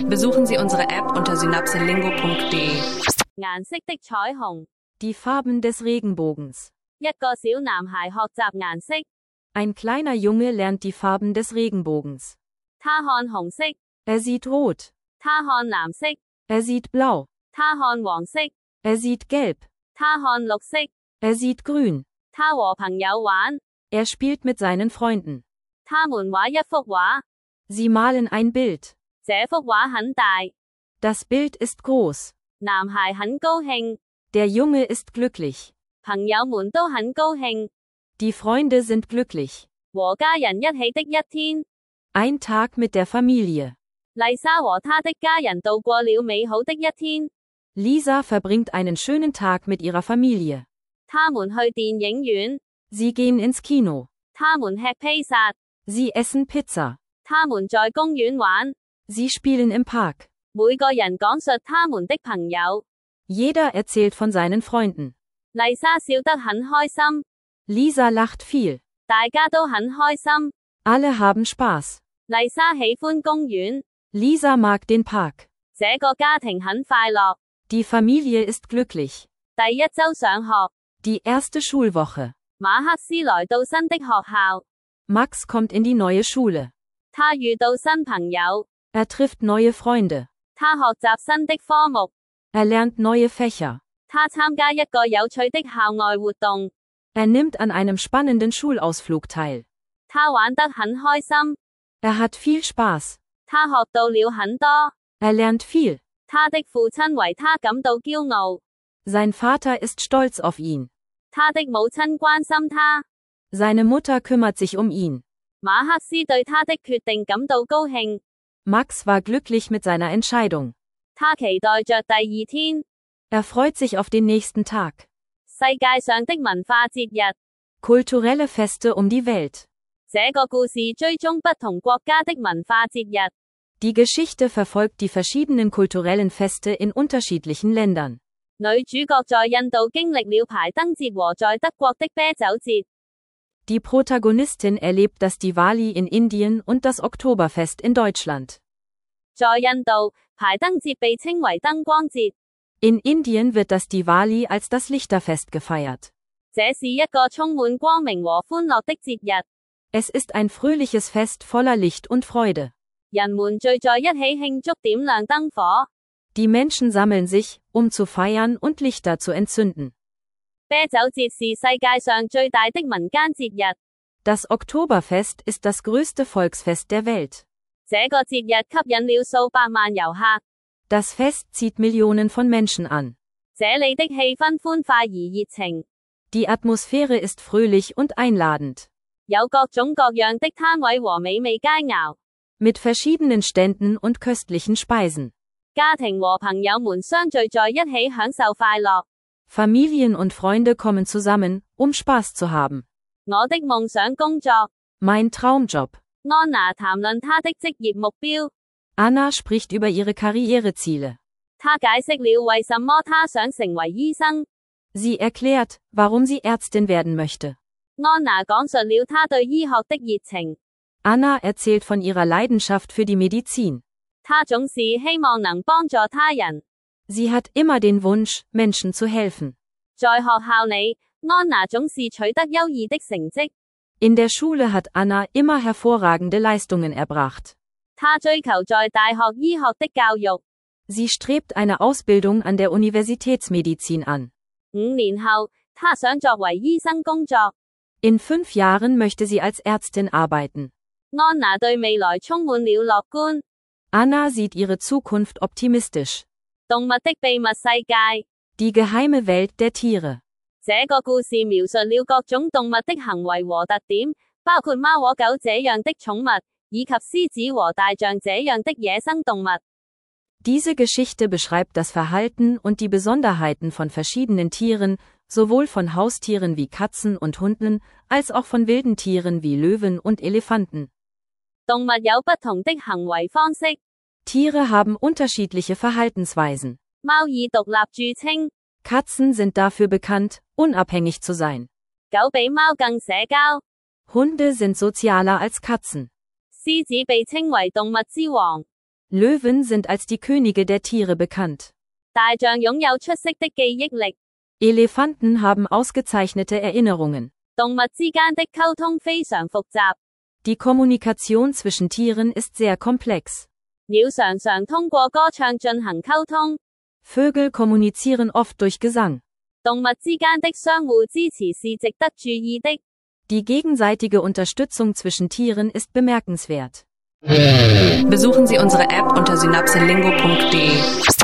Besuchen Sie unsere App unter synapselingo.de. 顏色的彩虹 Die Farben des Regenbogens. 一個小男孩學習顏色 Ein kleiner Junge lernt die Farben des Regenbogens. 他看紅色 Er sieht rot. 他看藍色 Er sieht blau. 他看黃色 Er sieht gelb. 他看綠色 Er sieht grün. 他和朋友玩 Er spielt mit seinen Freunden. 他們畫一幅畫 Sie malen ein Bild. 這幅畫很大 Das Bild ist groß. 男孩很高興 Der Junge ist glücklich. 朋友們都很高興 Die Freunde sind glücklich. 和家人一起的一天 Ein Tag mit der Familie. 麗莎和她的家人度過了美好的一天 Lisa verbringt einen schönen Tag mit ihrer Familie. 他們去電影院 Sie gehen ins Kino. 他們吃披薩 Sie essen Pizza. 他們在公園玩 Sie spielen im Park. 每個人講述他們的朋友 Jeder erzählt von seinen Freunden. 麗莎笑得很開心 Lisa lacht viel. 大家都很開心 Alle haben Spaß. 麗莎喜歡公園 Lisa mag den Park. 這個家庭很快樂 Die Familie ist glücklich. 第一週上學 Die erste Schulwoche. 馬克思來到新的學校 Max kommt in die neue Schule. 他遇到新朋友 Er trifft neue Freunde. 他學習新的科目 Er lernt neue Fächer. 他參加一個有趣的校外活動 Er nimmt an einem spannenden Schulausflug teil. 他玩得很開心 Er hat viel Spaß. 他學到了很多 Er lernt viel. 他的父親為他感到驕傲 Sein Vater ist stolz auf ihn. 他的母親關心他 Seine Mutter kümmert sich um ihn. 馬克思對他的決定感到高興 Max war glücklich mit seiner Entscheidung. 他期待着第二天 Er freut sich auf den nächsten Tag. 世界上的文化節日 Kulturelle Feste um die Welt. 這個故事追蹤不同國家的文化節日 Die Geschichte verfolgt die verschiedenen kulturellen Feste in unterschiedlichen Ländern. 女主角在印度經歷了排燈節和在德國的啤酒節 Die Protagonistin erlebt das Diwali in Indien und das Oktoberfest in Deutschland. 在印度，排燈節被稱為燈光節 In Indien wird das Diwali als das Lichterfest gefeiert. 這是一個充滿光明和歡樂的節日 Es ist ein fröhliches Fest voller Licht und Freude. 人們聚在一起慶祝點亮燈火 Die Menschen sammeln sich, um zu feiern und Lichter zu entzünden. 啤酒節是世界上最大的民間節日 Das Oktoberfest ist das größte Volksfest der Welt. 這個節日吸引了數百萬遊客 Das Fest zieht Millionen von Menschen an. 這裡的氣氛歡快而熱情 Die Atmosphäre ist fröhlich und einladend. 有各種各樣的攤位和美味佳肴 Mit verschiedenen Ständen und köstlichen Speisen. 家庭和朋友們相聚在一起享受快樂 Familien und Freunde kommen zusammen, um Spaß zu haben. 我的夢想工作 Mein Traumjob. 安娜談論她的職業目標 Anna spricht über ihre Karriereziele. 她解釋了為什麼她想成為醫生 Sie erklärt, warum sie Ärztin werden möchte. 安娜講述了她對醫學的熱情 Anna erzählt von ihrer Leidenschaft für die Medizin. 她總是希望能幫助他人 Sie hat immer den Wunsch, Menschen zu helfen. 在學校裏安娜總是取得優異的成績 In der Schule hat Anna immer hervorragende Leistungen erbracht. 她追求在大學醫學的教育 Sie strebt eine Ausbildung an der Universitätsmedizin an. 5年後她想作為醫生工作 In 5 Jahren möchte sie als Ärztin arbeiten. 安娜對未來充滿了樂觀 Anna sieht ihre Zukunft optimistisch. 動物的秘密世界 Die geheime Welt der Tiere. 這個故事描述了各種動物的行為和特點，包括貓和狗這樣的寵物，以及獅子和大象這樣的野生動物。 Diese Geschichte beschreibt das Verhalten und die Besonderheiten von verschiedenen Tieren, sowohl von Haustieren wie Katzen und Hunden, als auch von wilden Tieren wie Löwen und Elefanten. 動物有不同的行為方式， Tiere haben unterschiedliche Verhaltensweisen. 貓以獨立著稱， Katzen sind dafür bekannt, unabhängig zu sein. 狗比貓更社交， Hunde sind sozialer als Katzen. 獅子被稱為動物之王， Löwen sind als die Könige der Tiere bekannt. 大象擁有出色的記憶力。 Elefanten haben ausgezeichnete Erinnerungen. 動物之間的溝通非常複雜。 Die Kommunikation zwischen Tieren ist sehr komplex. 鳥常常通過歌唱進行溝通。 Vögel kommunizieren oft durch Gesang. 動物之間的相互支持是值得注意的。 Die gegenseitige Unterstützung zwischen Tieren ist bemerkenswert. Besuchen Sie unsere App unter synapselingo.de.